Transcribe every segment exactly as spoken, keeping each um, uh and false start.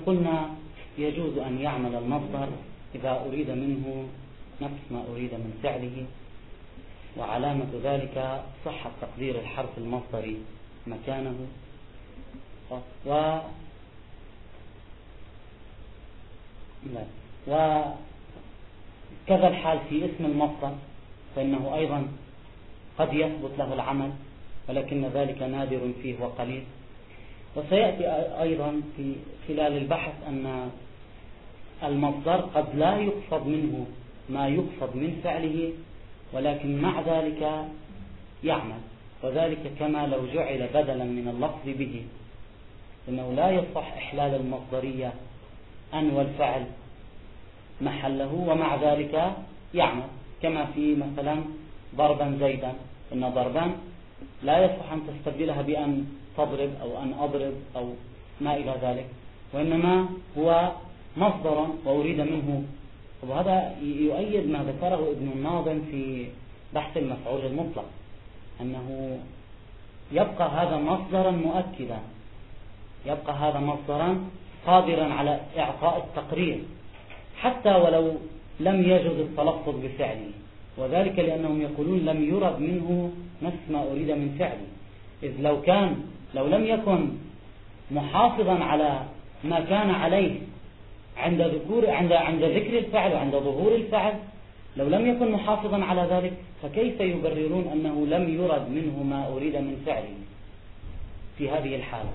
قلنا يجوز أن يعمل المصدر إذا أريد منه نفس ما أريد من فعله، وعلامة ذلك صحة تقدير الحرف المصدري مكانه، و لا. وكذا الحال في اسم المصدر، فإنه أيضا قد يثبت له العمل، ولكن ذلك نادر فيه وقليل. وسيأتي أيضا في خلال البحث أن المصدر قد لا يقصد منه ما يقصد من فعله، ولكن مع ذلك يعمل، وذلك كما لو جعل بدلا من اللفظ به، إنه لا يصح إحلال المصدرية أن والفعل محله، ومع ذلك يعمل، كما في مثلا ضربا زيدا، إن ضربا لا يصح أن تستبدلها بأن تضرب أو أن أضرب أو ما إلى ذلك، وإنما هو مصدر وأريد منه. وهذا يؤيد ما ذكره ابن الناظم في بحث المفعول المطلق، أنه يبقى هذا مصدرا مؤكدا، يبقى هذا مصدرا قادرا على إعطاء التقرير حتى ولو لم يجد التلفظ بفعله، وذلك لأنهم يقولون لم يرد منه نفس ما أريد من فعله، إذ لو كان لو لم يكن محافظا على ما كان عليه عند ذكور عند عند ذكر الفعل وعند ظهور الفعل، لو لم يكن محافظا على ذلك فكيف يبررون أنه لم يرد منه ما أريد من فعله في هذه الحالة؟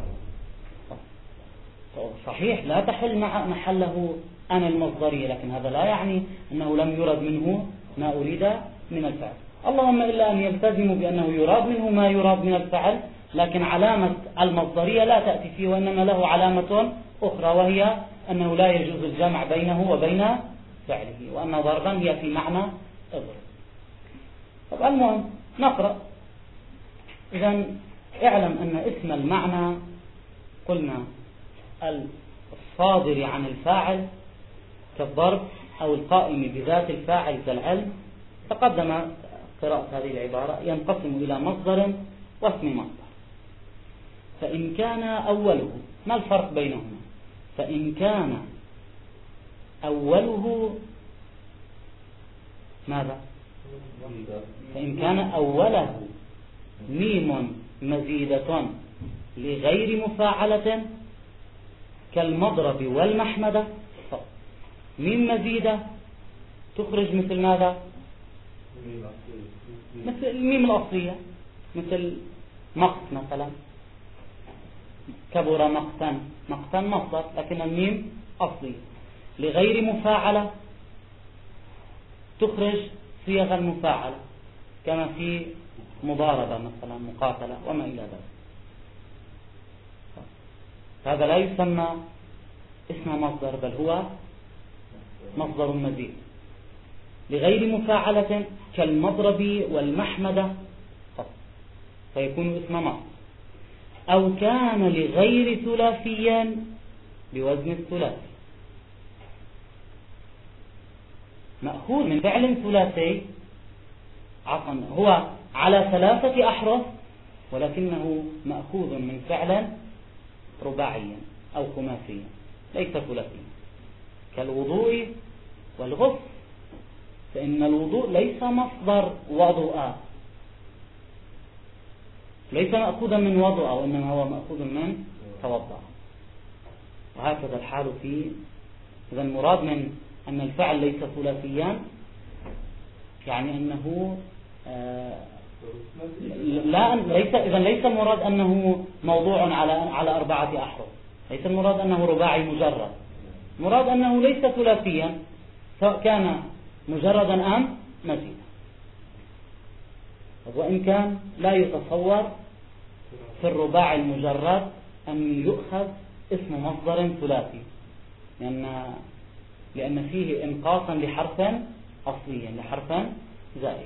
صحيح لا تحل مع محله أنا المصدرية، لكن هذا لا يعني أنه لم يرد منه ما أريد من الفعل، اللهم إلا أن يلتزموا بأنه يراد منه ما يراد من الفعل، لكن علامة المصدرية لا تأتي فيه، وإنما له علامة أخرى، وهي أنه لا يجوز الجمع بينه وبين فعله، وأن ضربا هي في معنى اضرب. طب المهم نقرأ. إذن اعلم أن اسم المعنى قلنا الصادر عن الفاعل كالضرب أو القائم بذات الفاعل كالعلم، تقدم قراءة هذه العبارة، ينقسم إلى مصدر واسم مصدر. فإن كان أوله، ما الفرق بينهما؟ فإن كان أوله ماذا؟ فإن كان أوله ميم مزيدة لغير مفاعلة كالمضرب والمحمدة، ميم مزيدة تخرج مثل ماذا؟ مثل الميم الأصلية، مثل مقت مثلا، كبر مقتا، مقتا مصدر لكن الميم أصلي. لغير مفاعلة تخرج صيغ المفاعلة كما في مضاربة مثلا، مقاتلة وما إلى ذلك. هذا لا يسمى اسم مصدر، بل هو مصدر مزيد. لغير مفاعلة كالمضرب والمحمدة فيكون اسم مصدر. أو كان لغير ثلاثيا بوزن الثلاثي، مأخوذ من فعل ثلاثي، عفوا هو على ثلاثة أحرف ولكنه مأخوذ من فعل رباعيا أو خماسيا ليس ثلاثيا، كالوضوء والغسل، فإن الوضوء ليس مصدر وضوء، ليس مأخوذا من وضوء، وإنما هو مأخوذ من توضأ. وهكذا الحال في إذا المراد من أن الفعل ليس ثلاثيا يعني أنه آه لا ليس إذا ليس المراد أنه موضوع على على أربعة أحرف، ليس المراد أنه رباعي مجرد، مراد أنه ليس ثلاثيا سواء كان مجردا أم مزيدا. وإن كان لا يتصور في الرباعي المجرد أن يؤخذ اسم مصدر ثلاثي، لأن لأن فيه إنقاصا لحرف أصليا لحرف زائد.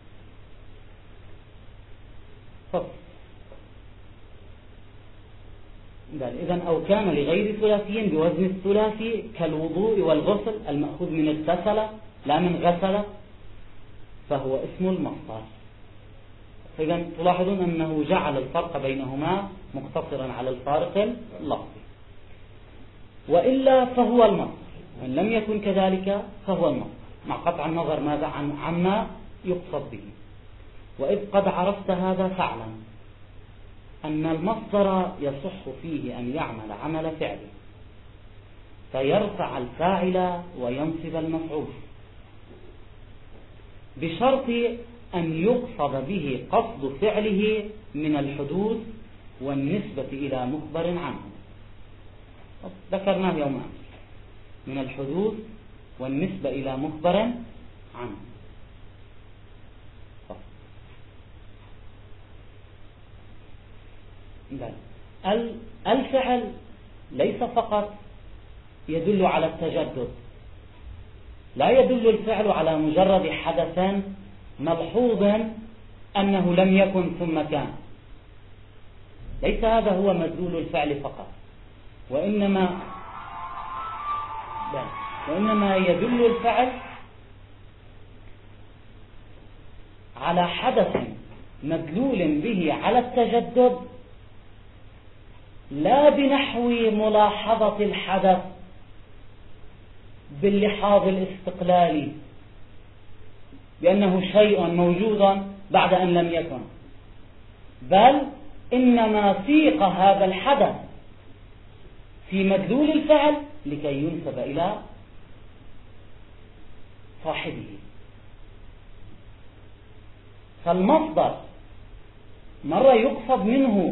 إذن أو كان لغير ثلاثي بوزن الثلاثي كالوضوء والغسل المأخوذ من اغتسل لا من غسل فهو اسم المصدر. إذن تلاحظون أنه جعل الفرق بينهما مقتصرا على الفارق اللفظي. وإلا فهو المصدر، وإن لم يكن كذلك فهو المصدر، مع قطع النظر ماذا عن عما يقصد به. وإذ قد عرفت هذا فاعلم أن المصدر يصح فيه أن يعمل عمل فعله فيرفع الفاعل وينصب المفعول، بشرط أن يقصد به قصد فعله من الحدوث والنسبة إلى مخبر عنه. ذكرناه يوم أمس، من الحدوث والنسبة إلى مخبر عنه. الفعل ليس فقط يدل على التجدد، لا يدل الفعل على مجرد حدث ملحوظ أنه لم يكن ثم كان، ليس هذا هو مدلول الفعل فقط، وإنما لا وإنما يدل الفعل على حدث مدلول به على التجدد، لا بنحو ملاحظة الحدث باللحاظ الاستقلالي بأنه شيء موجود بعد أن لم يكن، بل إنما سيق هذا الحدث في مدلول الفعل لكي ينسب إلى صاحبه. فالمصدر مرة يقصد منه،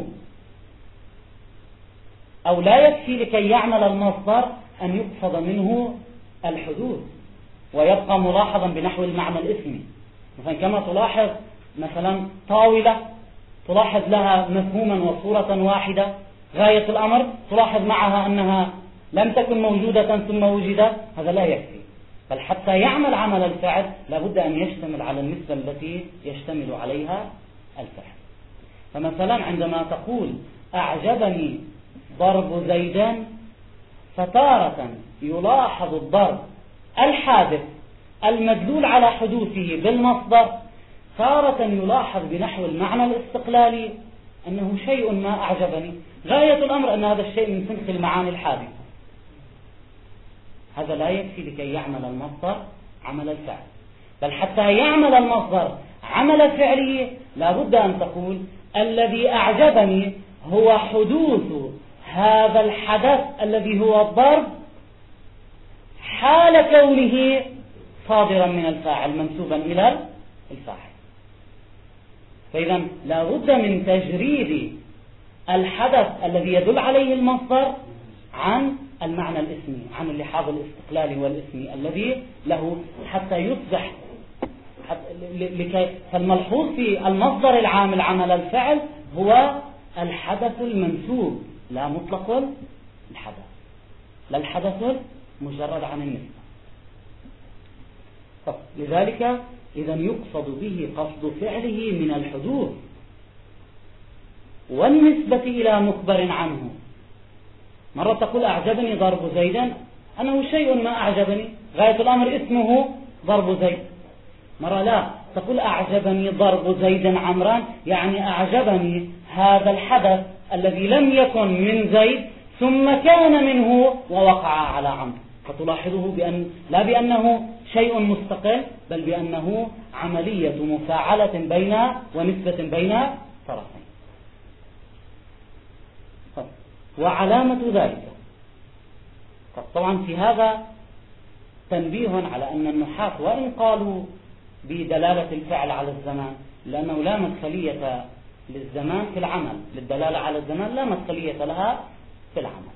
أو لا يكفي لكي يعمل المصدر أن يقصد منه الحدوث ويبقى ملاحظا بنحو المعنى الاسمي. مثلا كما تلاحظ مثلا طاولة تلاحظ لها مفهوما وصورة واحدة، غاية الأمر تلاحظ معها أنها لم تكن موجودة ثم وجدت، هذا لا يكفي، بل حتى يعمل عمل الفعل لابد أن يشتمل على النسبة التي يشتمل عليها الفعل. فمثلا عندما تقول أعجبني ضرب زيدا، فتارة يلاحظ الضرب الحادث المدلول على حدوثه بالمصدر، تارة يلاحظ بنحو المعنى الاستقلالي أنه شيء ما أعجبني، غاية الأمر أن هذا الشيء من سنخ المعاني الحادثة. هذا لا يكفي لكي يعمل المصدر عمل الفعل، بل حتى يعمل المصدر عمل فعله لابد أن تقول الذي أعجبني هو حدوث هذا الحدث الذي هو الضرب حال كونه صادرا من الفاعل منسوبا إلى الفاعل. فإذا لا بد من تجريد الحدث الذي يدل عليه المصدر عن المعنى الاسمي، عن اللحاظ الاستقلالي والاسمي الذي له حتى يصبح لكي. فالملحوظ في المصدر العامل عمل الفعل هو الحدث المنسوب، لا مطلق الحدث، لا الحدث مجرد عن النسبة. لذلك إذا يقصد به قصد فعله من الحدوث والنسبة إلى مخبر عنه. مرة تقول أعجبني ضرب زيدا، أنه شيء ما أعجبني، غاية الأمر اسمه ضرب زيد. مرة لا تقول أعجبني ضرب زيد عمران، يعني أعجبني هذا الحدث الذي لم يكن من زيد ثم كان منه ووقع على عمرو، فتلاحظه بأن لا بأنه شيء مستقل، بل بأنه عملية مفاعلة بين ونسبة بين طرفين. وعلامة ذلك، طبعا في هذا تنبيه على أن النحاة وإن قالوا بدلالة الفعل على الزمان، لأنه لا مدخلية للزمان في العمل، للدلالة على الزمان لا مدخلية لها في العمل.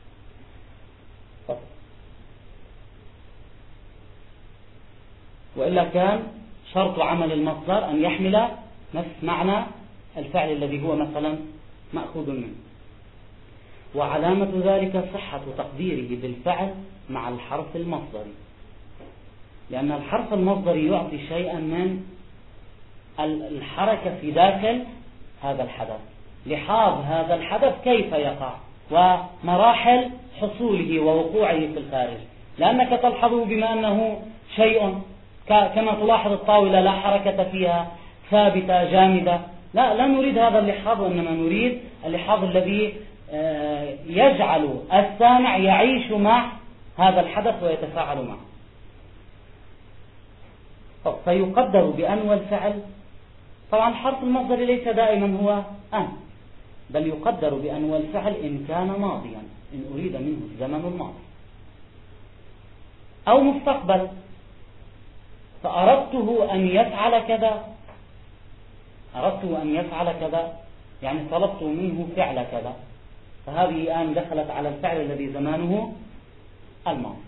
وإلا كان شرط عمل المصدر أن يحمل نفس معنى الفعل الذي هو مثلا مأخوذ منه. وعلامة ذلك صحة تقديره بالفعل مع الحرف المصدري، لأن الحرف المصدري يعطي شيئا من الحركة في داخل هذا الحدث، لحاظ هذا الحدث كيف يقع ومراحل حصوله ووقوعه في الخارج، لأنك تلحظه بما أنه شيء كما تلاحظ الطاولة لا حركة فيها، ثابتة جامدة، لا لا نريد هذا اللحاظ، وإنما نريد اللحاظ الذي يجعل السامع يعيش مع هذا الحدث ويتفاعل معه. فيقدر بأن والفعل. طبعا الحرف المصدري ليس دائما هو أن، بل يقدر بأن والفعل إن كان ماضيا، إن أريد منه الزمن الماضي، أو مستقبل، فأردته أن يفعل كذا، أردته أن يفعل كذا يعني طلبت منه فعل كذا، فهذه الآن دخلت على الفعل الذي زمانه الماضي.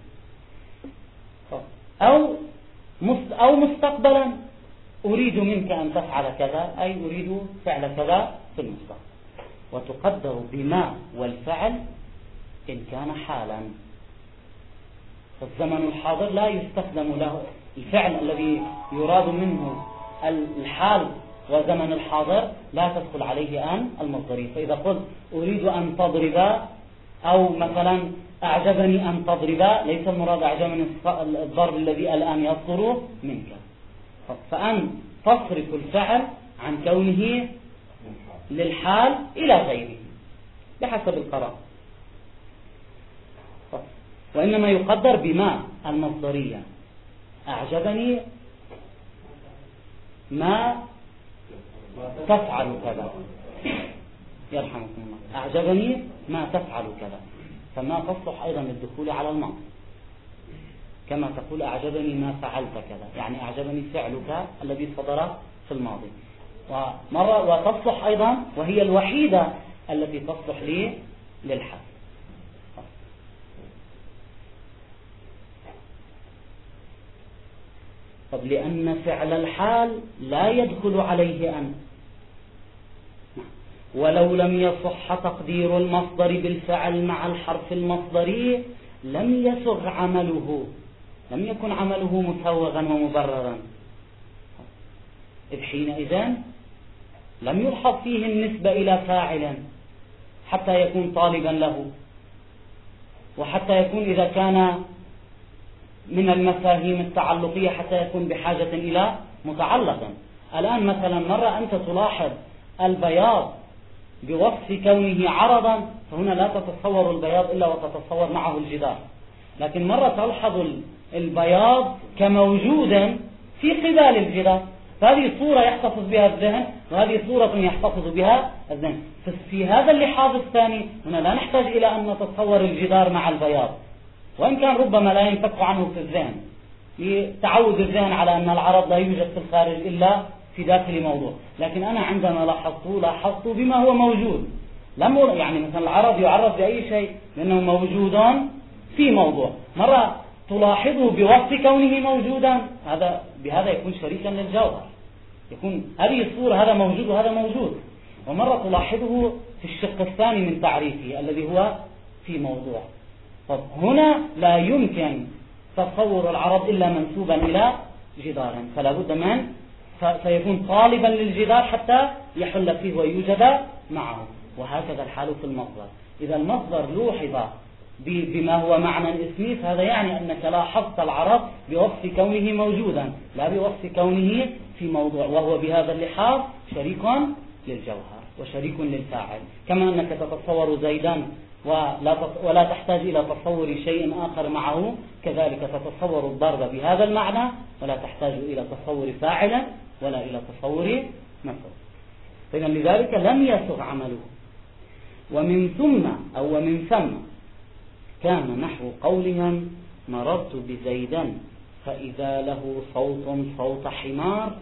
أو أو مستقبلا، أريد منك أن تفعل كذا، أي أريد فعل كذا في المستقبل، وتقدر بما والفعل إن كان حالا. فالزمن الحاضر لا يستخدم له الفعل الذي يراد منه الحال، وزمن الحاضر لا تدخل عليه أن المصدرية. فإذا قلت أريد أن تضرب، أو مثلا أعجبني أن تضرب، ليس المراد أعجبني الضرب الذي الآن يصدر منك. فأن تصرف الفعل عن كونه للحال إلى غيره بحسب القراءة. وإنما يقدر بما المصدرية. أعجبني ما تفعل كذا، يرحمكم الله، أعجبني ما تفعل كذا، فما تصلح أيضا للدخول على الماضي، كما تقول أعجبني ما فعلت كذا، يعني أعجبني فعلك الذي صدر في الماضي. ومرة وتصلح أيضا، وهي الوحيدة التي تصلح لي للحال. طب لأن فعل الحال لا يدخل عليه أن، ولو لم يصح تقدير المصدر بالفعل مع الحرف المصدري لم يسغ عمله، لم يكن عمله مسوغا ومبررا، إذ حينئذ لم يلحظ فيه النسبة إلى فاعل حتى يكون طالبا له، وحتى يكون إذا كان من المفاهيم التعلقية حتى يكون بحاجة إلى متعلق. الآن مثلا مرة أنت تلاحظ البياض بوصف كونه عرضا، فهنا لا تتصور البياض إلا وتتصور معه الجدار، لكن مرة تلحظ البياض كموجودا في قبال الجدار، فهذه صورة يحتفظ بها الذهن، وهذه صورة يحتفظ بها الذهن. في هذا اللحاظ الثاني هنا لا نحتاج إلى أن نتصور الجدار مع البياض، وإن كان ربما لا ينفك عنه في الذهن لتعود الذهن على أن العرض لا يوجد في الخارج إلا في داخل موضوع، لكن أنا عندما لاحظته لاحظته بما هو موجود، لم يعني مثلا العرض يعرض بأي شيء لأنه موجود في موضوع، مرة تلاحظه بوصف كونه موجودا، هذا بهذا يكون شريكا للجوهر، يكون هذه الصورة هذا موجود وهذا موجود، ومرة تلاحظه في الشق الثاني من تعريفه الذي هو في موضوع. طب هنا لا يمكن تصور العرض إلا منسوبا إلى جدار، فلا بد من فيكون طالبا للجدار حتى يحل فيه ويوجد معه، وهكذا الحال في المصدر. إذا المصدر لوحظ بما هو معنى اسمي، فهذا يعني أنك لاحظت العرض بوصف كونه موجودا لا بوصف كونه في موضوع، وهو بهذا اللحاظ شريك للجوهر وشريك للفاعل، كما أنك تتصور زيدا ولا ولا تحتاج إلى تصور شيء آخر معه، كذلك تتصور الضرب بهذا المعنى ولا تحتاج إلى تصور فاعلا ولا إلى تصور مفعول. فإذا لذلك لم يسغ عمله. ومن ثم أو ومن ثم كان نحو قولهم مررت بزيدا فإذا له صوت صوت حمار.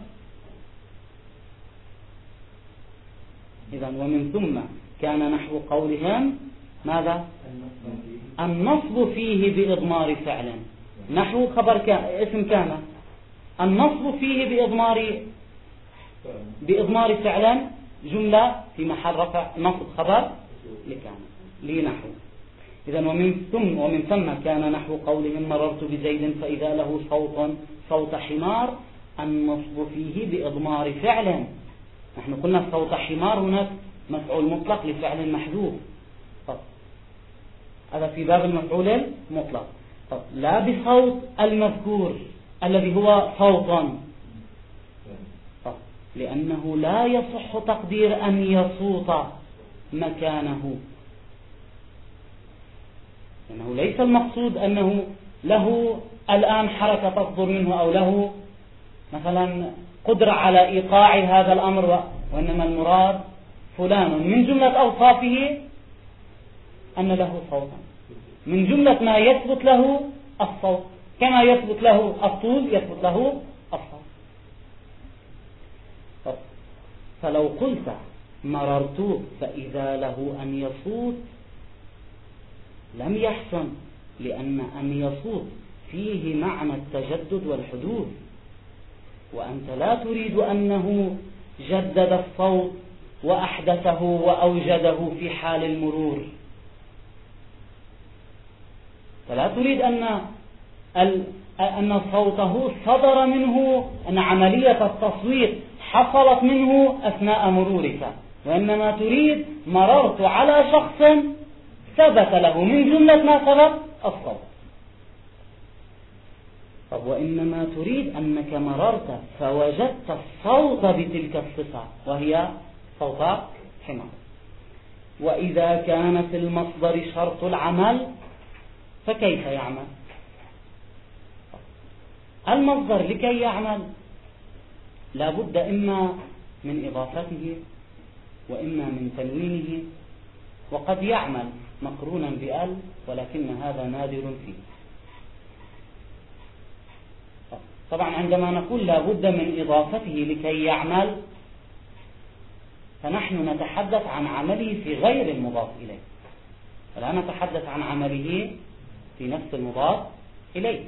إذا ومن ثم كان نحو قولهم ماذا؟ النصب فيه بإضمار فعل، نحو خبر كان اسم كان، النصب فيه بإضمار بإضمار فعل جملة في محل رفع نصب خبر لكان لنحو. إذا ومن ثم ومن ثم كان نحو قولهم مررت بزيد فإذا له صوت صوت حمار، النصب فيه بإضمار فعل. نحن قلنا صوت حمار هناك مفعول مطلق لفعل محذوف، هذا في باب المفعول المطلق. طب لا بصوت المذكور الذي هو صوتا، طب لأنه لا يصح تقدير أن يصوت مكانه، إنه ليس المقصود أنه له الآن حركة تصدر منه أو له مثلا قدرة على إيقاع هذا الأمر، وإنما المراد فلان من جملة أوصافه أن له صوتا، من جملة ما يثبت له الصوت، كما يثبت له الطول يثبت له الصوت. فلو قلت مررت فإذا له أن يصوت لم يحسن، لأن أن يصوت فيه معنى التجدد والحدوث، وأنت لا تريد أنه جدد الصوت وأحدثه وأوجده في حال المرور، فلا تريد أن أن صوته صدر منه، أن عملية التصويت حصلت منه أثناء مرورك، وإنما تريد مررت على شخص ثبت له من جملة ما ثبت الصوت. طب وإنما تريد أنك مررت فوجدت الصوت بتلك الصفة وهي صوت حمار. وإذا كان في المصدر شرط العمل فكيف يعمل؟ المصدر لكي يعمل لا بد إما من إضافته وإما من تنوينه، وقد يعمل مقرونا بأل ولكن هذا نادر فيه. طبعا عندما نقول لا بد من إضافته لكي يعمل فنحن نتحدث عن عمله في غير المضاف إليه، ولا نتحدث عن عمله في نفس المضاف إليه.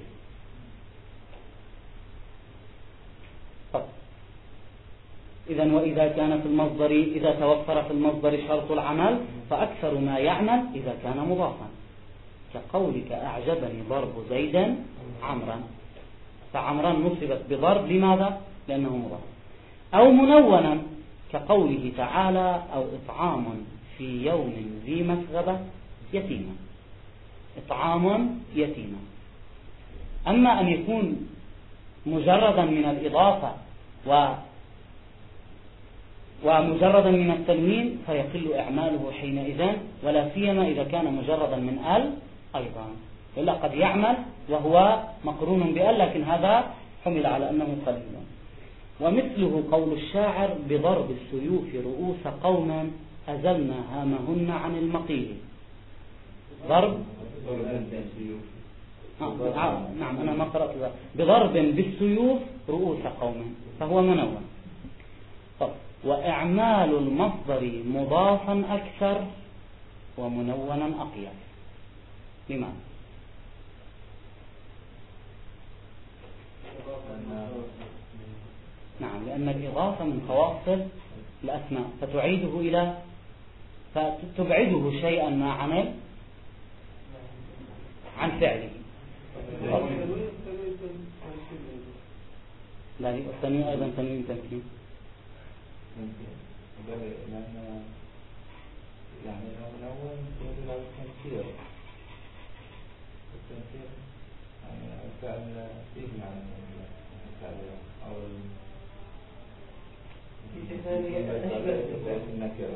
إذن وإذا كان في المصدر، إذا توفر في المصدر شرط العمل فأكثر ما يعمل إذا كان مضافا، كقولك أعجبني ضرب زيدا عمرا، فعمرا نصبت بضرب لماذا؟ لأنه مضاف. أو منونا كقوله تعالى أو إطعام في يوم ذي مسغبة يتيما، إطعام يتيما. أما أن يكون مجردا من الإضافة و ومجردا من التنوين فيقل إعماله حينئذ، ولا سيما إذا كان مجردا من ال أيضا، إلا قد يعمل وهو مقرون بال، لكن هذا حمل على أنه قليل. ومثله قول الشاعر بضرب السيوف رؤوس قوما أزلنا هامهن عن المقيل. ضرب آه نعم أنا ما قرأت ذلك. بضرب بالسيوف رؤوس قوم فهو منون. طب وإعمال المصدر مضافا أكثر ومنونا أقيس. لماذا؟ نعم لأن الإضافة من خواص الأسماء فتعيده إلى فتبعده شيئا ما عمل عن فعله. لا الثاني أيضا تنوين تمكين، لأن يعني الأول يقول له التنكير، التنكير يعني الفعل فيه معنى الفعل أو النكرة،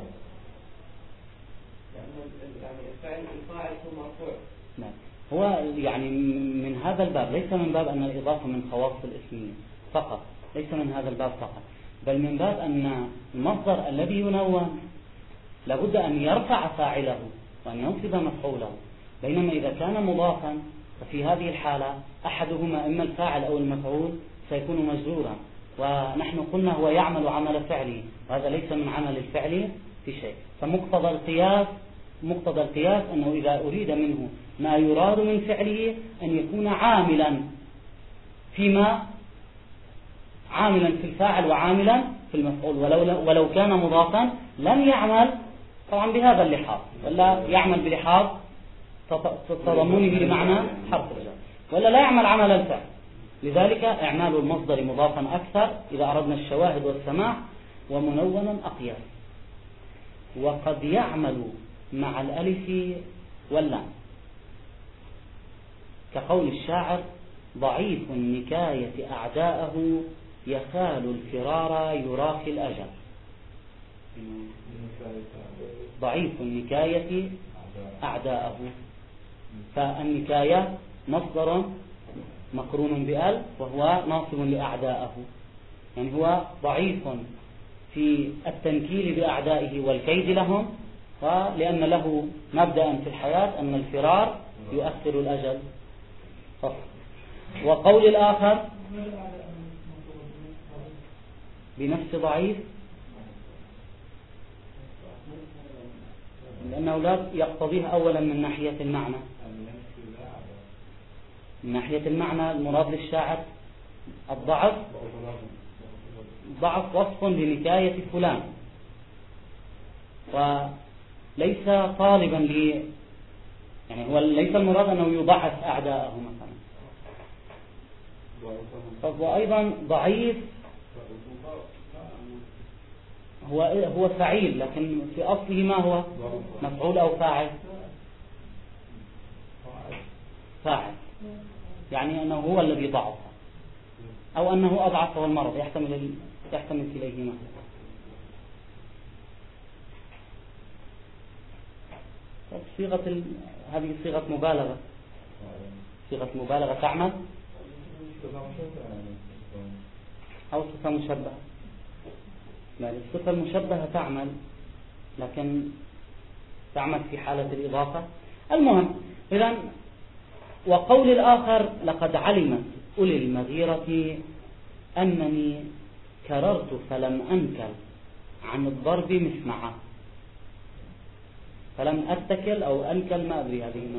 يعني الفعل الفاعل هو مرفوع. نعم هو يعني من هذا الباب، ليس من باب أن الإضافة من خواص الاسمية فقط، ليس من هذا الباب فقط، بل من باب أن المصدر الذي ينون لابد أن يرفع فاعله وأن ينصب مفعوله، بينما إذا كان مضافا ففي هذه الحالة أحدهما إما الفاعل أو المفعول سيكون مجرورا، ونحن قلنا هو يعمل عمل فعله، وهذا ليس من عمل الفعل في شيء. فمقتضى القياس مقتضى القياس أنه إذا أريد منه ما يراد من فعله أن يكون عاملا فيما عاملا في الفاعل وعاملا في المفعول، ولو ولو كان مضافا لم يعمل طبعا بهذا اللحاظ، ولا يعمل بلحاظ تضمنه لمعنى حرف الجر، ولا لا يعمل عمل الفعل. لذلك إعمال المصدر مضافا أكثر إذا أردنا الشواهد والسماع، ومنونا أقيس. وقد يعمل مع الألف واللام كقول الشاعر ضعيف النكاية أعداءه يخال الفرار يراخي الأجل. ضعيف النكاية أعداءه فالنكاية مصدر مقرون بأل وهو ناصب لأعدائه، يعني هو ضعيف في التنكيل بأعدائه والكيد لهم، ولأن له مبدأ في الحياة أن الفرار يؤثر الأجل. وقول الآخر بنفس ضعيف، لأنه لا يقتضيها أولا من ناحية المعنى. من ناحية المعنى المراد للشاعر الضعف، ضعف وصف لنكاية فلان، وليس طالبا ل يعني هو ليس المراد أنه يضعف أعداءه مثلا. وأيضا ضعيف هو هو فعيل، لكن في أصله ما هو مفعول أو فاعل؟ فاعل، يعني أنه هو الذي ضعف أو أنه أضعف والمرض، يحتمل يحتمل كليهما. صيغة ال... هذه صيغة مبالغة، صيغة مبالغة تعمل أو صفة مشبهة. يعني الصفة المشبهة تعمل، لكن تعمل في حالة الإضافة. المهم، إذن وقول الآخر لقد علمت أولي المغيرة أنني كررت فلم أنكل عن الضرب مسمعا. فلم أتكل أو أنكل، ما أدري هذه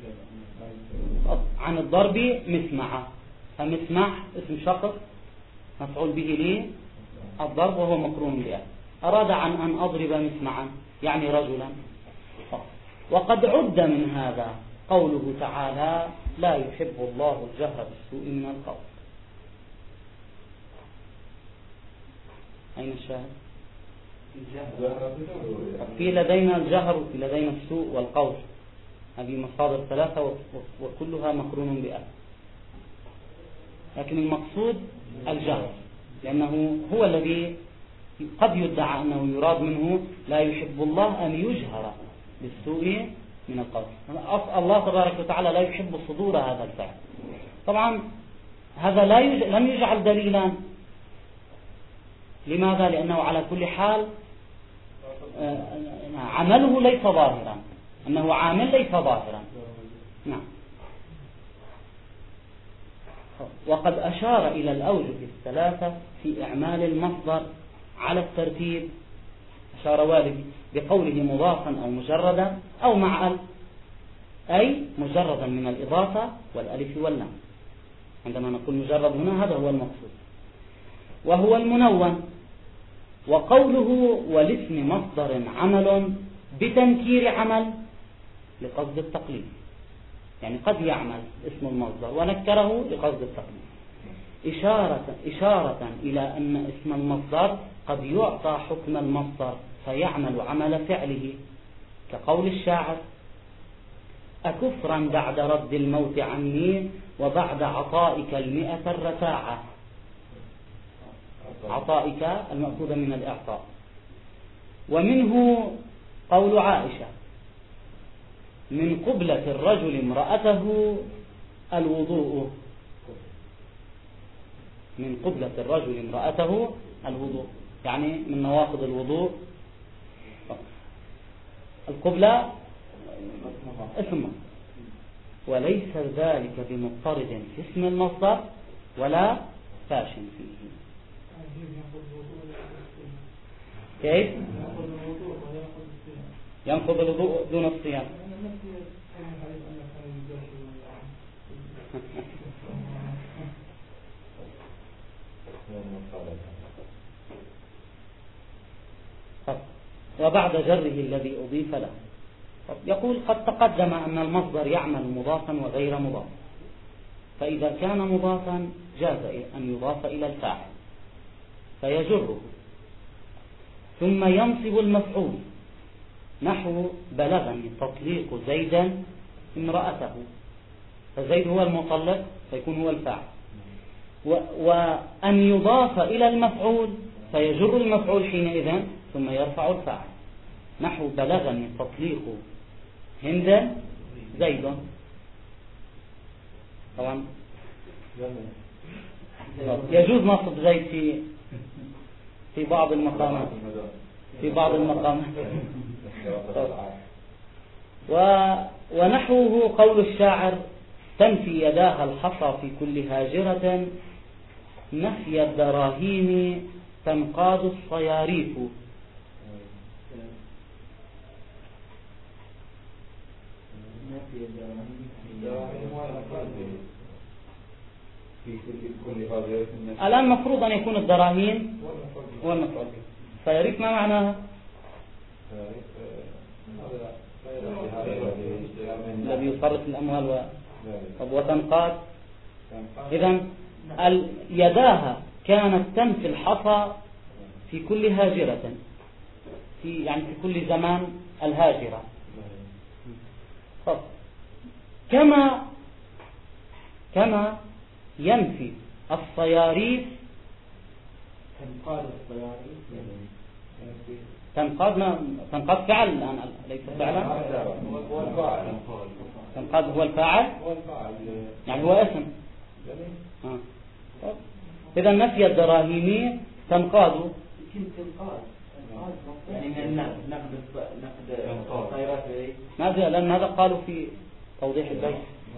عن الضرب مسمعا. فمسمع اسم شخص مفعول به ليه الضرب وهو مقرون به. أراد عن أن أضرب مسمعا يعني رجلا. وقد عد من هذا قوله تعالى لا يحب الله الجهر بالسوء من القول. أين الشاهد؟ في لدينا الجهر وفي لدينا السوء والقول، هذه مصادر ثلاثة وكلها مقرون بأ، لكن المقصود الجهر، لأنه هو الذي قد يدعى أنه يراد منه لا يحب الله أن يجهر بالسوء من القول. الله تبارك وتعالى لا يحب صدور هذا الفعل. طبعا هذا لا يج... لم يجعل دليلا. لماذا؟ لأنه على كل حال عمله ليس ظاهرا، أنه عامل ليس ظاهرا. نعم. وقد أشار إلى الأوجه الثلاثة في إعمال المصدر على الترتيب، أشار والدي بقوله مضافا أو مجردا أو مع ال، أي مجردا من الإضافة والألف واللام. عندما نقول مجرد هنا هذا هو المقصود، وهو المنون. وقوله والاسم مصدر عمل بتنكير عمل لقصد التقليد، يعني قد يعمل اسم المصدر ونكره لقصد التقليد، إشارة, إشارة إلى أن اسم المصدر قد يعطى حكم المصدر فيعمل عمل فعله، كقول الشاعر أكفرا بعد رد الموت عني وبعد عطائك المئة الرتاعة. عطائك المأخوذ من الإعطاء. ومنه قول عائشة من قبلة الرجل امرأته الوضوء. من قبلة الرجل امرأته الوضوء، يعني من نواقض الوضوء. القبلة اسم، وليس ذلك بمضطرد في اسم المصدر ولا فاشن فيه. كيف؟ ينقض الوضوء دون الصيام. وبعد جره الذي أضيف له. يقول قد تقدم أن المصدر يعمل مضافا وغير مضاف، فإذا كان مضافا جاز أن يضاف إلى الفاعل فيجره، ثم ينصب المفعول، نحو بلغني تطليق زيدا امرأته، فزيد هو المطلق فيكون هو الفاعل. وأن يضاف إلى المفعول فيجر المفعول حينئذ ثم يرفع الفاعل، نحو بلغني تطليق هند زيد، طبعا يجوز نصب زيد في في بعض المقامات في بعض المقامات و ونحوه قول الشاعر تنفي يداها الحصى في كل هاجرة نفي الدراهيم تنقاد الصياريف. الآن مفروض أن يكون الدراهيم هو المفعول به. صياريف ما معناها؟ الذي يصرف الأموال و... وتنقاد. إذن يداها كانت تنفي الحصى في كل هاجرة، في يعني في كل زمان الهاجرة. طب كما كما ينفي الصياريف تنقاد الصياريف تنقاد ما تنقاد فعل الآن ليس فعلا. هو الفاعل. تنقاد هو الفاعل هو الفاعل يعني هو اسم. آه. إذا نفي الدراهيم تنقاد تنقاد يعني من نقد نقد الصيارات ايه؟ ماذا؟ لأن هذا قالوا في توضيح البيت.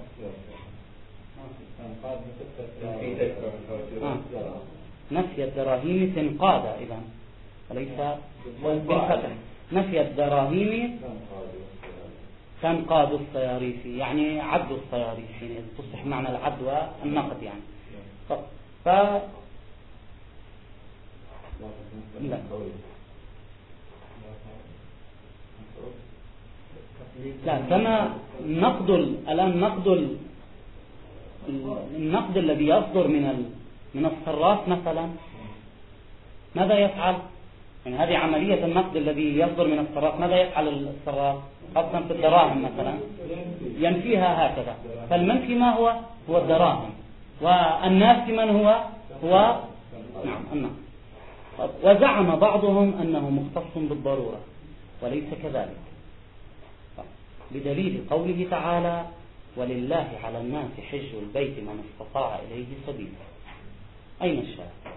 آه. نفي الدراهيم تنقاد إذا وليس بالفتح. نفي الدراهيم تنقاد الصياريف يعني عد الصياريف، يعني تصبح معنى العد والنقد يعني. ف لا. لا كما نقد الآن نقد النقد الذي يصدر من من الصراف مثلا ماذا يفعل؟ يعني هذه عملية النقد الذي يصدر من الصراف ماذا يفعل الصراف؟ خاصة في الدراهم مثلا ينفيها هكذا. فالمنفي ما هو؟ هو الدراهم. والنافي من هو؟ هو نعم النقد. وزعم بعضهم أنه مختص بالضرورة وليس كذلك، بدليل قوله تعالى ولله على الناس حج البيت من استطاع إليه سبيلا. أين الشاهد؟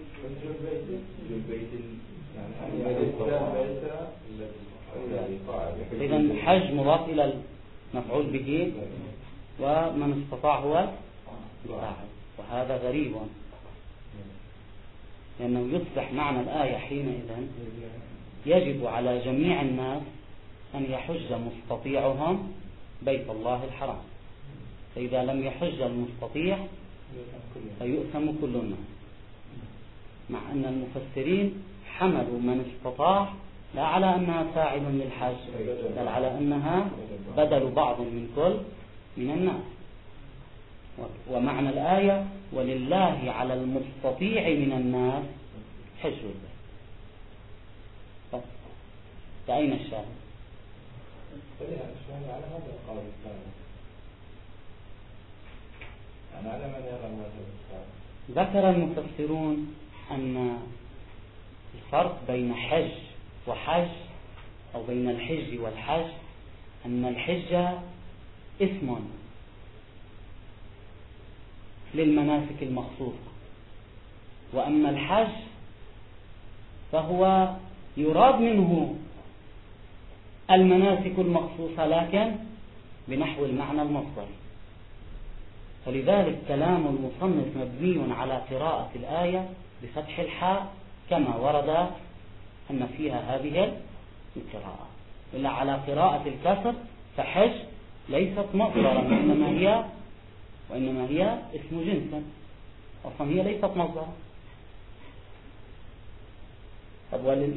إذن حج مضاف إلى المفعول به ومن استطاع هو الفاعل، وهذا غريب لأنه يصبح معنى الآية حينئذ يجب على جميع الناس أن يحج مستطيعهم بيت الله الحرام، فإذا لم يحج المستطيع فيؤثم كل الناس، مع أن المفسرين حملوا من استطاع لا على أنها فاعل للحج بل على أنها بدل بعض من كل من الناس. ومعنى الآية ولله على المستطيع من الناس حج البيت. فأين الشاهد؟ الشاهد على هذا القول الثاني. أنا على ماذا يرى هذا؟ ذكر المفسرون أن الفرق بين حج وحج أو بين الحج والحج أن الحج اسم للمناسك المخصوصة، وأما الحج فهو يراد منه المناسك المخصوصة لكن بنحو المعنى المصدري. فلذلك كلام المصنف مبني على قراءة الآية بفتح الحاء كما ورد أن فيها هذه القراءة، إلا على قراءة الكسر فحج ليست مصدرا وإنما هي وإنما هي اسم جنس، أصلا هي ليست مصدرا. طب ولل...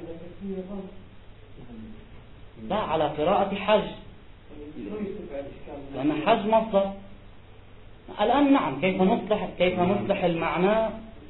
لا على قراءة حج لأن حج مصدر. الآن نعم كيف نصلح كيف نصلح المعنى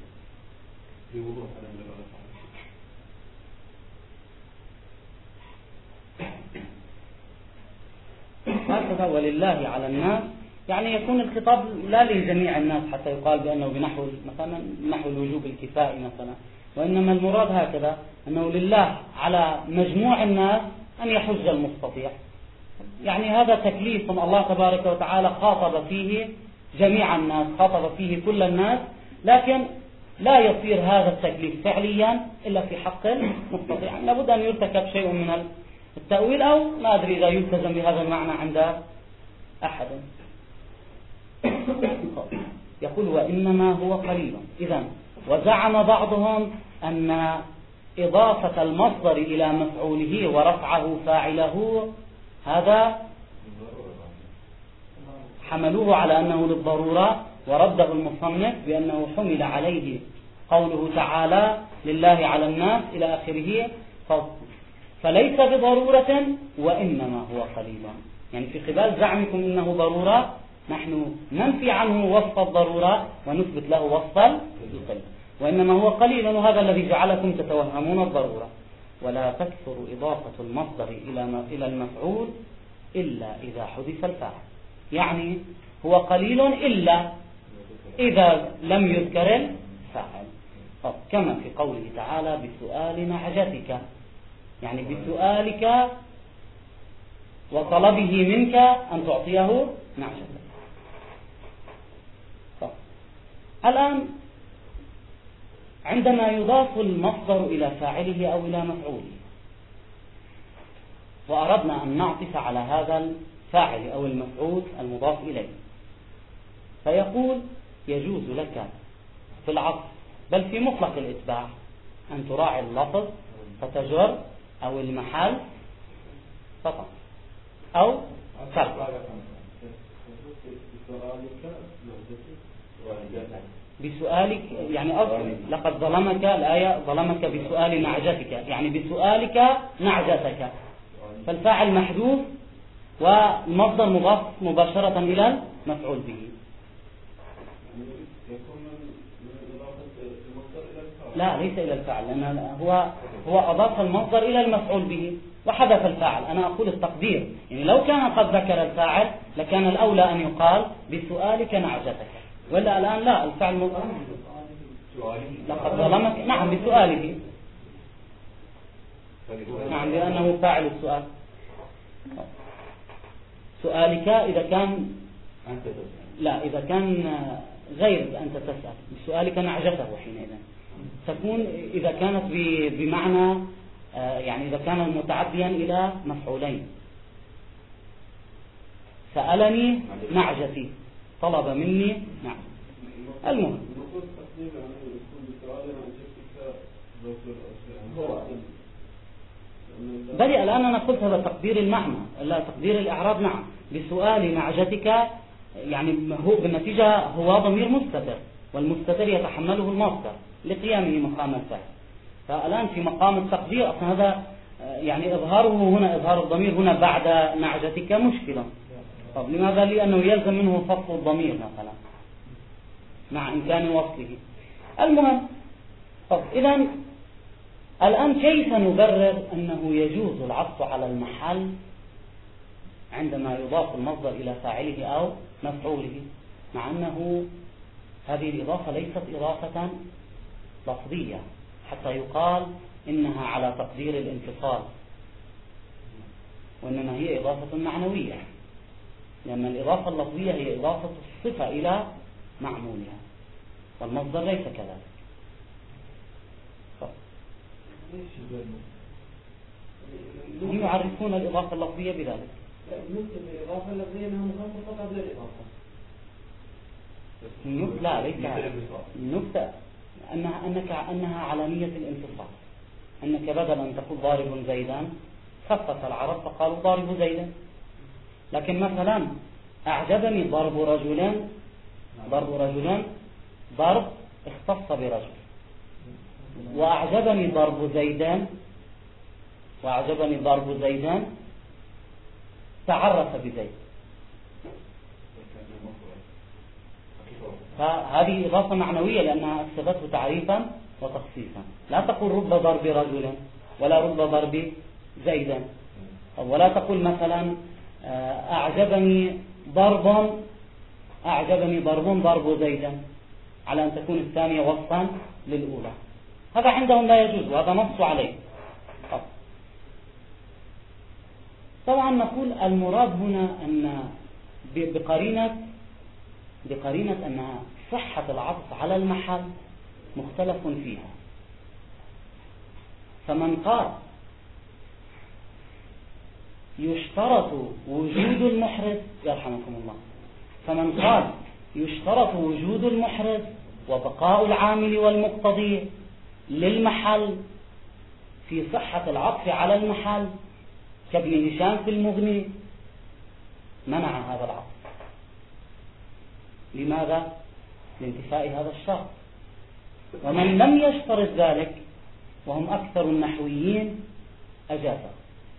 هكذا ولله على الناس، يعني يكون الخطاب لا لجميع الناس حتى يقال بأنه بنحو مثلا نحو الوجوب الكفائي مثلا، وإنما المراد هكذا أنه لله على مجموع الناس أن يحج المستطيع. يعني هذا تكليف الله تبارك وتعالى خاطب فيه جميع الناس، خاطب فيه كل الناس، لكن لا يصير هذا التكليف فعليا إلا في حق المستطيع. يعني لابد أن يرتكب شيء من التأويل، أو ما أدري إذا يلتزم بهذا المعنى عند أحد. يقول وإنما هو قليل. إذن وزعم بعضهم أن إضافة المصدر إلى مفعوله ورفعه فاعله هذا حملوه على أنه للضرورة، ورده المصنف بأنه حمل عليه قوله تعالى لله على الناس إلى آخره، فليس بضرورة وإنما هو قليل. يعني في قبال زعمكم إنه ضرورة، نحن ننفي عنه وصف الضرورة ونثبت له وصف القلة، وإنما هو قليل، وهذا الذي جعلكم تتوهمون الضرورة. ولا تكثر إضافة المصدر إلى المفعول إلا إذا حذف الفاعل. يعني هو قليل إلا إذا لم يذكر الفاعل، كما في قوله تعالى بسؤال نعجتك، يعني بسؤالك وطلبه منك أن تعطيه نعجتك. الآن عندما يضاف المصدر إلى فاعله أو إلى مفعوله، وأردنا أن نعطف على هذا الفاعل أو المفعول المضاف إليه، فيقول يجوز لك في العطف بل في مطلق الإتباع أن تراعي اللفظ فتجر أو المحل فقط أو ترك. بسؤالك يعني لقد ظلمك، الآية ظلمك بسؤال نعجتك، يعني بسؤالك نعجتك، فالفاعل محذوف والمصدر مضاف مباشرة إلى المفعول به. لا، ليس إلى الفاعل، لأن هو هو أضاف المصدر إلى المفعول به وحذف الفاعل. أنا أقول التقدير، يعني لو كان قد ذكر الفاعل لكان الأولى أن يقال بسؤالك نعجتك، ولا الآن لا، الفعل لقد ظلمك، نعم بسؤاله، نعم لأنه فاعل السؤال. سؤالك إذا كان لا إذا كان غير أنت تسأل، بسؤالك نعجته حينئذ تكون إذا كانت بمعنى يعني إذا كان متعديا إلى مفعولين، سألني نعجتي، طلب مني نعم. المهم بل الآن أنا قلت هذا تقدير المعنى، لا تقدير الإعراب. نعم بسؤال نعجتك، يعني هو بالنتيجة هو ضمير مستتر، والمستتر يتحمله المصدر لقيامه مقام الفاعل، فالآن في مقام التقدير أصلا هذا يعني إظهاره هنا، إظهار الضمير هنا بعد نعجتك مشكلة. طب لماذا؟ لأنه يلزم منه فصل الضمير مثلا مع إمكان وصله. المهم طب إذن الآن كيف نبرر أنه يجوز العطف على المحل عندما يضاف المصدر إلى فاعله أو مفعوله، مع أنه هذه الإضافة ليست إضافة لفظية حتى يقال إنها على تقدير الانفصال، وإنما هي إضافة معنوية، لأن الإضافة اللفظية هي إضافة الصفة إلى معمولها، والمصدر ليس كذلك. هم يعرفون الإضافة اللفظية بذلك. الإضافة اللفظية أنها مخصصة قبل الإضافة. النكتة لا ليس النكتة أنها أنك أنها على نية الانفصال، أنك بدل أن تقول ضارب زيدا خفف العرب فقالوا ضارب زيدا، لكن مثلا أعجبني ضرب رجلان، ضرب رجلان ضرب اختص برجل، وأعجبني ضرب زيدان، وأعجبني ضرب زيدان تعرف بزيد، فهذه إضافة معنوية لأنها أثبته تعريفا وتخصيصا. لا تقول رب ضرب رجل ولا رب ضرب زيدا، ولا تقول مثلا أعجبني ضرب أعجبني ضرب ضرب زيدا، على أن تكون الثانية وصفا للأولى. هذا عندهم لا يجوز، وهذا نص عليه. طبعا نقول المراد هنا أن بقرينة بقرينة أن صحة العطف على المحل مختلف فيها. فمن قال يشترط وجود المحرز، يرحمكم الله، فمن قال يشترط وجود المحرز وبقاء العامل والمقتضي للمحل في صحة العطف على المحل كابن هشام في المغني، منع هذا العطف. لماذا؟ لانتفاء هذا الشرط. ومن لم يشترط ذلك وهم أكثر النحويين أجازه.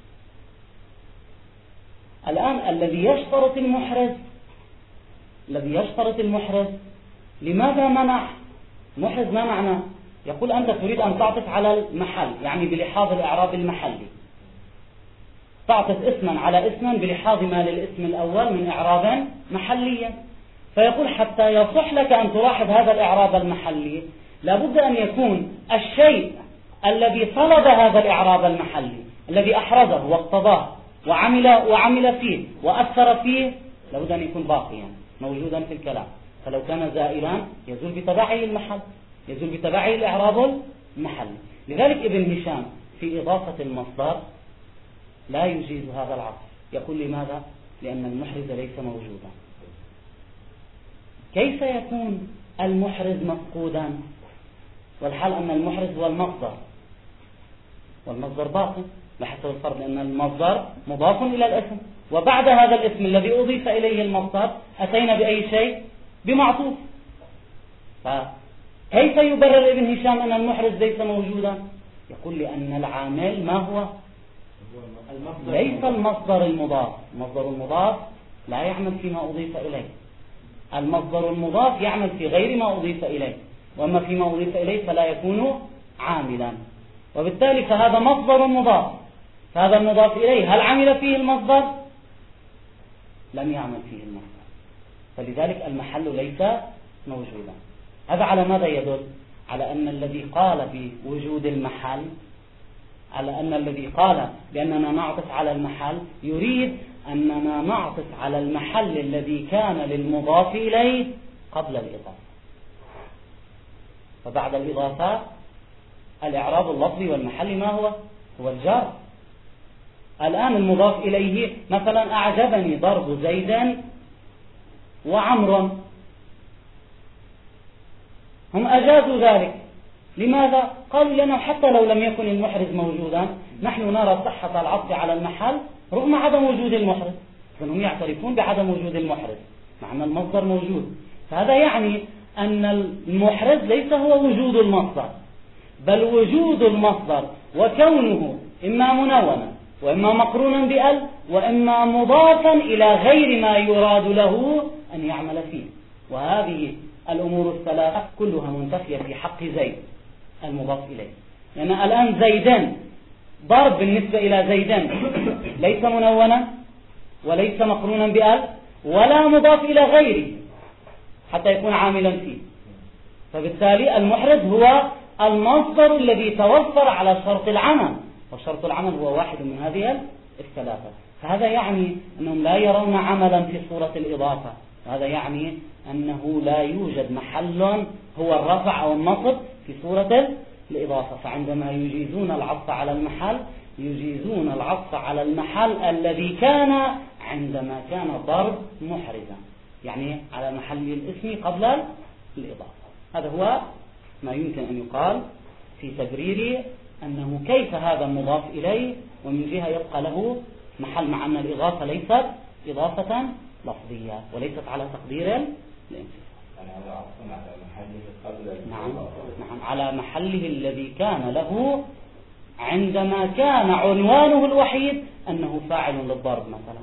الآن الذي يشترط المحرز الذي يشترط المحرز لماذا منع؟ محرز ما معنى؟ يقول أنت تريد أن تعطف على المحل، يعني بلحاظ الإعراب المحلي، تعطف اسما على اسما بلحاظ ما للاسم الأول من إعراب محليا. فيقول حتى يصح لك أن تلاحظ هذا الإعراب المحلي لابد أن يكون الشيء الذي طلب هذا الإعراب المحلي الذي أحرزه واقتضاه وعمل وعمل فيه وأثر فيه لابد أن يكون باقيا موجودا في الكلام. فلو كان زائلا يزول بتبعه المحل، يزول بتبعه الإعراب المحلي. لذلك ابن هشام في إضافة المصدر لا يجيز هذا العطف. يقول لماذا؟ لأن المحرز ليس موجودا. كيف يكون المحرز مفقودا والحال أن المحرز هو المصدر والمصدر باقي؟ بحسب الفرض أن المصدر مضاف إلى الاسم، وبعد هذا الاسم الذي أضيف إليه المصدر أتينا بأي شيء؟ بمعطوف. فكيف يبرر ابن هشام أن المحرز ليس موجودا؟ يقول لأن العامل ما هو؟ ليس المصدر المضاف. المصدر المضاف لا يعمل فيما أضيف إليه. المصدر المضاف يعمل في غير ما أضيف إليه، وأما فيما أضيف إليه فلا يكون عاملا. وبالتالي فهذا مصدر مضاف، فهذا المضاف إليه هل عمل فيه المصدر؟ لم يعمل فيه المصدر، فلذلك المحل ليس موجودا. هذا على ماذا يدل؟ على أن الذي قال بوجود المحل، على أن الذي قال بأننا نعطف على المحل يريد أننا نعطف على المحل الذي كان للمضاف إليه قبل الإضافة. فبعد الإضافة الإعراب اللفظي والمحلي ما هو؟ هو الجار. الآن المضاف إليه مثلا أعجبني ضرب زيدا وعمرا، هم أجازوا ذلك. لماذا؟ قالوا لنا حتى لو لم يكن المحرز موجودا نحن نرى صحة العطف على المحل رغم عدم وجود المحرز. فهم يعترفون بعدم وجود المحرز مع أن المصدر موجود. فهذا يعني أن المحرز ليس هو وجود المصدر، بل وجود المصدر وكونه إما منونا وإما مقرونا بأل وإما مضافا إلى غير ما يراد له أن يعمل فيه. وهذه الأمور الثلاثة كلها منتفية في حق زيد المضاف إليه. لأن يعني الآن زيدان ضرب بالنسبة إلى زيدان ليس منونا وليس مقرونا بأل ولا مضاف إلى غيره حتى يكون عاملا فيه. فبالتالي المحرز هو المصدر الذي توفر على شرط العمل، وشرط العمل هو واحد من هذه الثلاثة. فهذا يعني أنهم لا يرون عملا في صورة الإضافة، وهذا يعني أنه لا يوجد محل هو الرفع أو النصب في صورة الإضافة. فعندما يجيزون العطف على المحل يجيزون العطف على المحل الذي كان عندما كان ضرب محرزا، يعني على محل الاسم قبل الإضافة. هذا هو ما يمكن أن يقال في تبرير أنه كيف هذا مضاف إليه ومن جهة يبقى له محل، مع أن الإضافة ليست إضافة لفظية وليست على تقدير الانفصال. نعم نعم على محله الذي كان له عندما كان عنوانه الوحيد أنه فاعل للضرب مثلا.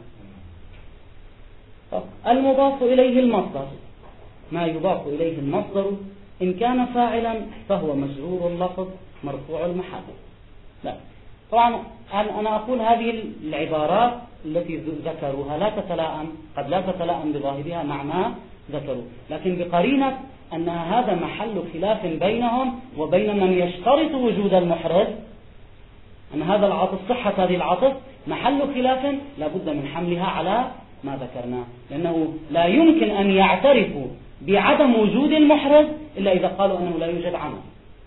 المضاف إليه المصدر، ما يضاف إليه المصدر إن كان فاعلا فهو مجرور اللفظ مرفوع المحل. لا طبعا أنا أقول هذه العبارات التي ذكروها لا تتلائم، قد لا تتلائم بظاهرها مع ما ذكروا، لكن بقرينة أن هذا محل خلاف بينهم وبين من يشترط وجود المحرز، أن هذا العطف صحة هذه العطف محل خلاف لابد من حملها على ما ذكرناه، لأنه لا يمكن أن يعترفوا بعدم وجود المحرز إلا إذا قالوا أنه لا يوجد عمل،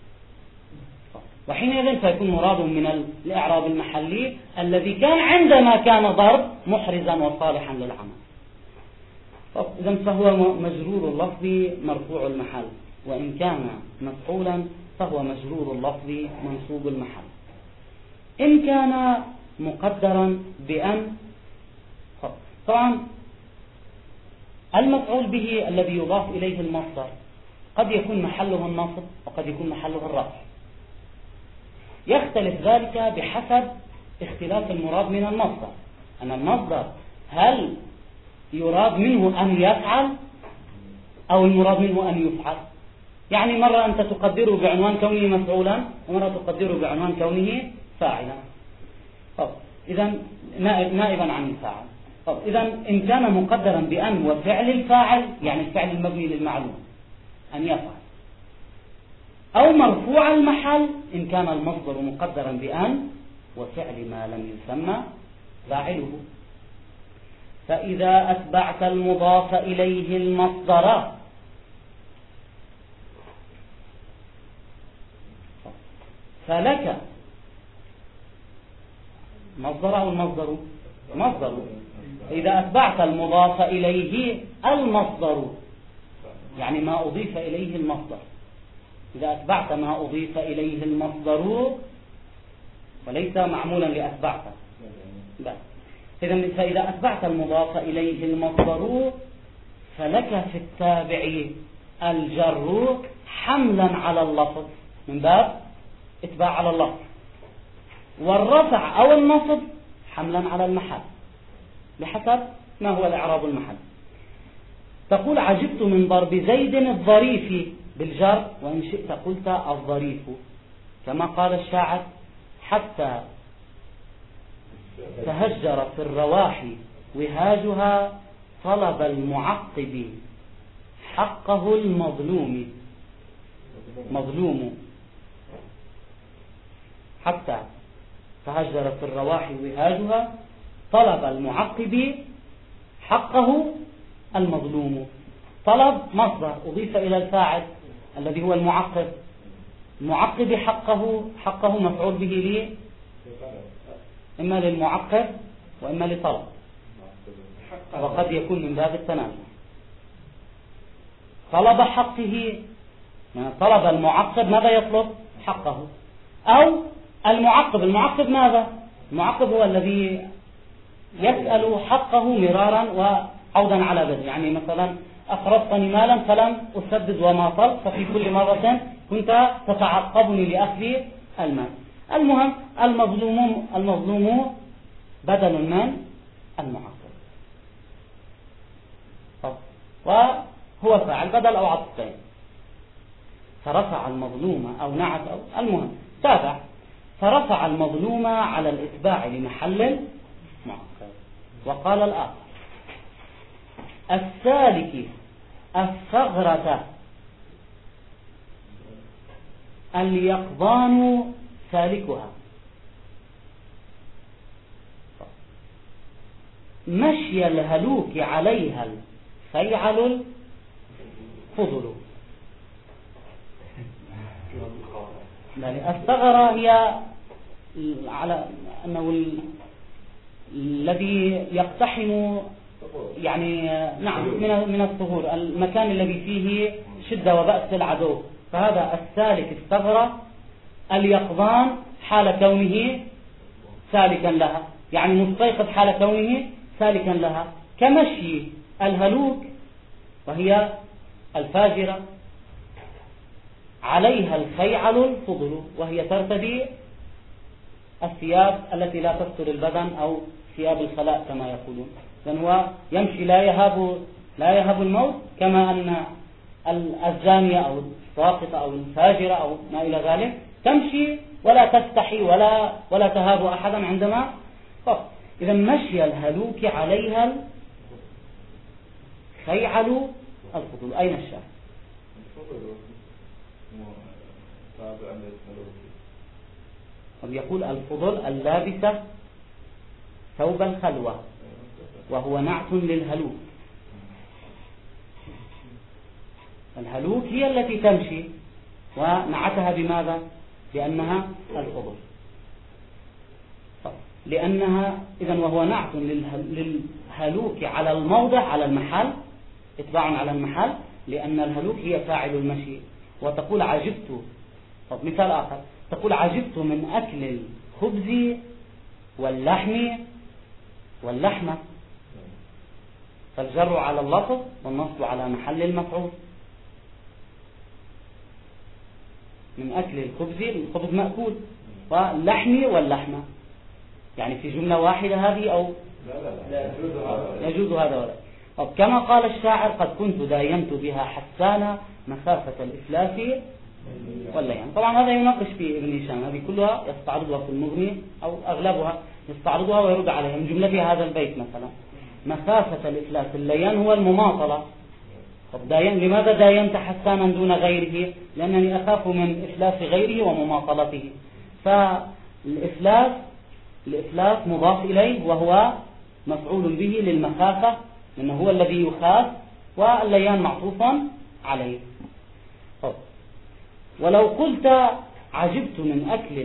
وحينئذ فيكون مراد من الإعراب المحلي الذي كان عندما كان ضرب محرزا وصالحا للعمل. إذن فهو مجرور اللفظ مرفوع المحل، وإن كان مفعولا فهو مجرور اللفظ منصوب المحل. إن كان مقدرا بأن، طبعا المفعول به الذي يضاف إليه المصدر قد يكون محله النصب وقد يكون محله الرفع، يختلف ذلك بحسب اختلاف المراد من المصدر. أن المصدر هل يراد منه أن يفعل أو المراد منه أن يفعل؟ يعني مرة أنت تقدره بعنوان كونه مفعولا ومرة تقدره بعنوان كونه فاعلا. إذا نائبا عن الفاعل. إذا إن كان مقدرا بأن وفعل الفاعل، يعني الفعل المبني للمعلوم أن يفعل، أو مرفوع المحل إن كان المصدر مقدرا بأن وفعل ما لم يسمى فاعله. فإذا أتبعت المضاف إليه المصدر فلك مصدر أو المصدر مصدر. إذا أتبعت المضاف إليه المصدر يعني ما أضيف إليه المصدر، إذا أتبعت ما أضيف إليه المصدر وليس معمولا لأتبعته. إذن فإذا أتبعت المضاف إليه المصدر فلك في التابع الجر حملا على اللفظ من باب اتباع على اللفظ، والرفع أو النصب حملا على المحل بحسب ما هو الإعراب المحل. تقول عجبت من ضرب زيد الظريف بالجر، وإن شئت قلت الظريف، كما قال الشاعر حتى تهجر في الرواحي وهاجها طلب المعقب حقه المظلوم. مظلوم حتى تهجر في الرواحي وهاجها طلب المعقب حقه المظلوم. طلب مصدر أضيف إلى الفاعل الذي هو المعقب، المعقب حقه، حقه مفعول به ليه إما للمعقب وإما لطلب، وقد يكون من باب التنازع. طلب حقه يعني طلب المعقب ماذا يطلب؟ حقه. أو المعقب، المعقب ماذا؟ المعقب هو الذي يسأل حقه مرارا وعودا على ذلك، يعني مثلا أقرضتني مالا فلم أسدد وما طلب، ففي كل مرة كنت تتعقبني لأخذ المال. المهم المظلوم المظلوم بدل من المعقب، وهو فاعل بدل أو عطفين، فرفع المظلوم أو نعت أو المهم تابع، فرفع المظلوم على الإتباع لمحل المعقب. وقال الآخر السالك الثغرة اليقظان سالكها، مشي الهلوك عليها الفيعل الفضل. الثغرة هي على أنه الذي يقتحم يعني نعم من من الثغور، المكان الذي فيه شدة وبأس العدو، فهذا السالك الثغرة اليقظان حال كونه سالكا لها، يعني مستيقظ حال كونه سالكا لها، كمشي الهلوك وهي الفاجرة عليها الفيعل الفضل، وهي ترتدي الثياب التي لا تستر البدن أو ثياب الخلاء كما يقولون. لأن هو يمشي لا يهاب لا يهاب الموت، كما أن الزانية أو الساقطة أو الفاجرة أو ما إلى ذلك تمشي ولا تستحي ولا ولا تهاب أحدا عندما فقط. إذا مشي الهلوك عليها الفيعل الفضل. أين الشاهد؟ قد يقول الفضل اللابسة ثوب الخلوة، وهو نعت للهلوك. الهلوك هي التي تمشي، ونعتها بماذا؟ بأنها الخضر، لأنها إذن وهو نعت للهلوك على الموضع، على المحل، اتباع على المحل، لأن الهلوك هي فاعل المشي. وتقول عجبت، طب مثال آخر، تقول عجبت من أكل الخبز واللحم واللحمة، فالجر على اللفظ والنصب على محل المفعول. من أكل الخبز، الخبز مأكول، واللحم واللحمة، يعني في جملة واحدة هذه أو لا لا يجوز هذا ولا. طب كما قال الشاعر قد كنت دايمت بها حسانا مخافة الإفلاس والليان. طبعا هذا يناقش في ابن هشام، هذه كلها يستعرضها في المغني أو أغلبها يستعرضها ويرد عليها. من جملة هذا البيت مثلا مخافة الإفلاس، الليان هو المماطلة. طب دايم لماذا دايمت حسانا دون غيره؟ لأنني أخاف من إفلاس غيره ومماطلته. فالإفلاس الإفلاس مضاف إليه وهو مفعول به للمخافة، لأنه هو الذي يخاف، والليان معطوف عليه. طب ولو قلت عجبت من أكل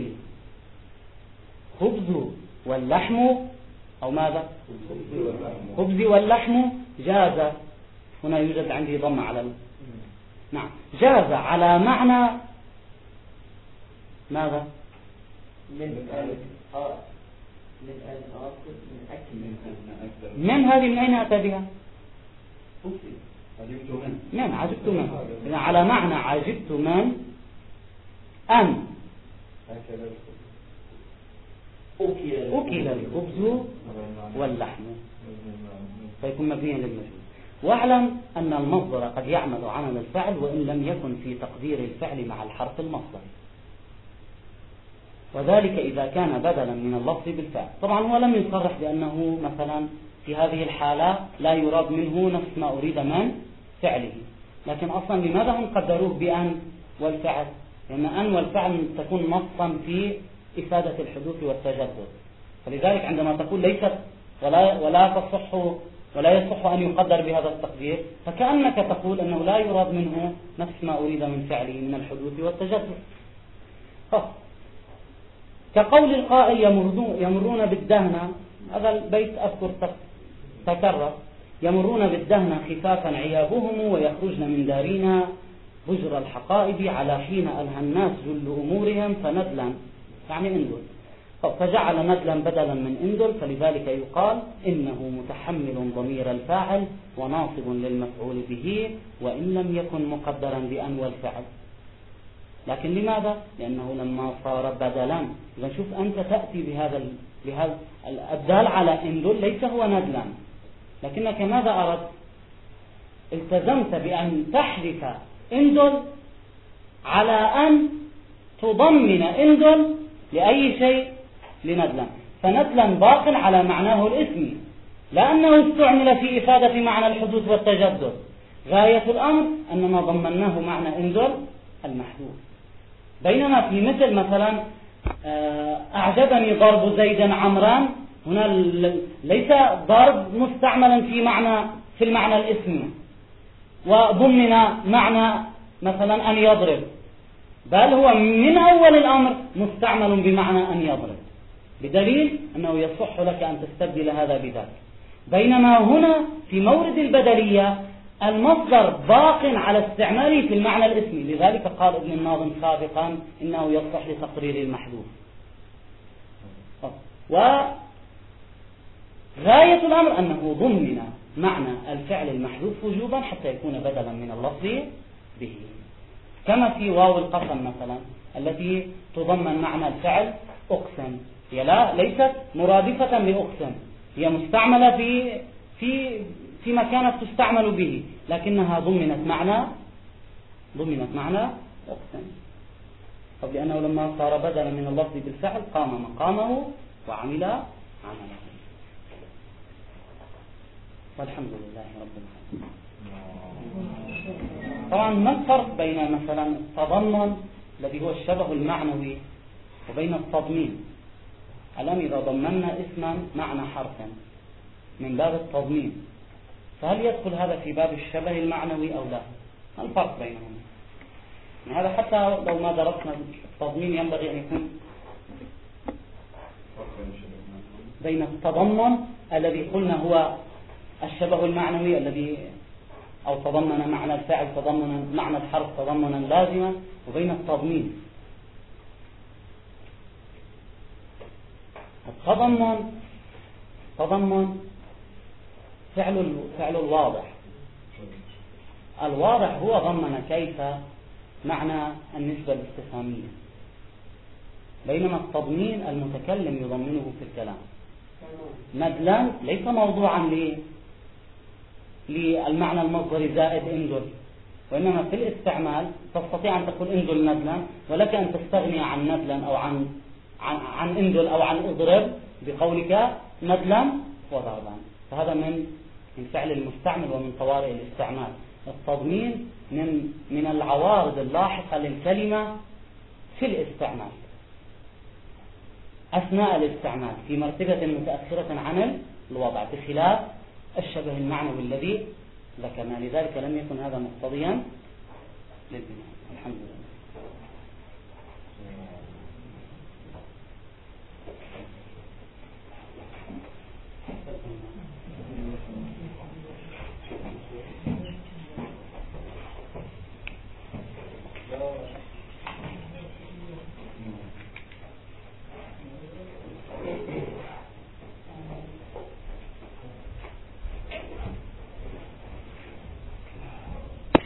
الخبز واللحم أو ماذا؟ خبز واللحم جاز، هنا يوجد عندي ضم على ال... نعم، جاز على معنى ماذا؟ من آه من الآخر من أكل من من هذه من أين أتى بها؟ عجبت من من عجبت من إذا على معنى عجبت من أن أكل الخبز واللحم، فيكون مبنيا للمجهول. واعلم أن المصدر قد يعمل عمل الفعل وإن لم يكن في تقدير الفعل مع الحرف المصدر، وذلك إذا كان بدلا من اللفظ بالفعل. طبعا هو لم يصرح بأنه مثلا في هذه الحالة لا يراد منه نفس ما أريد من فعله، لكن أصلا لماذا هم قدروه بأن والفعل؟ لأن أن والفعل تكون نصا في إفادة الحدوث والتجدد، فلذلك عندما تقول ليست ولا, ولا تصح ولا يصح أن يقدر بهذا التقدير، فكأنك تقول أنه لا يراد منه نفس ما أريد من فعله من الحدوث والتجدد. كقول القائل يمرون بالدهنة، هذا البيت أذكر تكرر، يمرون بالدهنة خفافا عيابهم ويخرجن من دارنا بجر الحقائب على حين ألهى الناس جل أمورهم فندلا، يعني اندل، فجعل ندلا بدلا من اندل، فلذلك يقال إنه متحمل ضمير الفاعل وناصب للمفعول به وإن لم يكن مقدرا بأن والفعل. لكن لماذا؟ لأنه لما صار بدلا، إذا شوف أنت تأتي بهذا بهذا الدال على اندل ليس هو ندلا، لكنك ماذا أردت؟ التزمت بأن تحذف اندل على أن تضمن اندل لأي شيء لندلا، فندلا باق على معناه الاسمي، لأنه استعمل في إفادة معنى الحدوث والتجدد. غاية الأمر أننا ضمناه معنى اندل المحذوف. بينما في مثل مثلا أعجبني ضرب زيدا عمران، هنا ليس ضرب مستعملا في معنى في المعنى الاسمي وضمن معنى مثلا أن يضرب، بل هو من أول الأمر مستعمل بمعنى أن يضرب، بدليل أنه يصح لك أن تستبدل هذا بذاك. بينما هنا في مورد البدلية المصدر باق على استعماله في المعنى الاسمي، لذلك قال ابن الناظم سابقا إنه يصح لتقرير المحذوف. وغاية الأمر أنه ضمن معنى الفعل المحذوف وجوبا حتى يكون بدلا من اللفظ به، كما في واو القسم مثلا التي تضمن معنى الفعل أقسم، هي لا ليست مرادفة لأقسم، هي مستعملة في في فيما كانت تستعمل به، لكنها ضمنت معنى ضمنت معنى أقسم، طب لأنه لما صار بدلا من اللفظ بالفعل قام مقامه وعمل عمله. والحمد لله رب العالمين. طبعا ما الفرق بين مثلا التضمن الذي هو الشبه المعنوي وبين التضمين؟ الآن إذا ضمننا اسما معنى حرفا من باب التضمين، فهل يدخل هذا في باب الشبه المعنوي أو لا؟ ما الفرق بينهم؟ يعني هذا حتى لو ما درسنا التضمين ينبغي أن يكون بين التضمن الذي قلنا هو الشبه المعنوي الذي أو تضمن معنى الفعل تضمن معنى الحرف تضمنا لازما، وبين التضمين. التضمن تضمن فعل فعل الواضح، الواضح هو ضمن كيف معنى النسبة الاستفهامية، بينما التضمين المتكلم يضمنه في الكلام. ندلا ليس موضوعا للمعنى المصدري زائد اندل، وإنما في الاستعمال تستطيع أن تقول اندل ندلا، ولك أن تستغني عن ندلا أو عن عن, عن اندل أو عن اضرب بقولك ندلا وضربا. فهذا من من فعل المستعمل ومن طوارئ الاستعمال. التضمين من من العوارض اللاحقة للكلمة في الاستعمال أثناء الاستعمال في مرتبة متأخرة عن الوضع، بخلاف الشبه المعنوي الذي ذكرنا. لذلك لم يكن هذا مقتضيا للبناء. الحمد لله.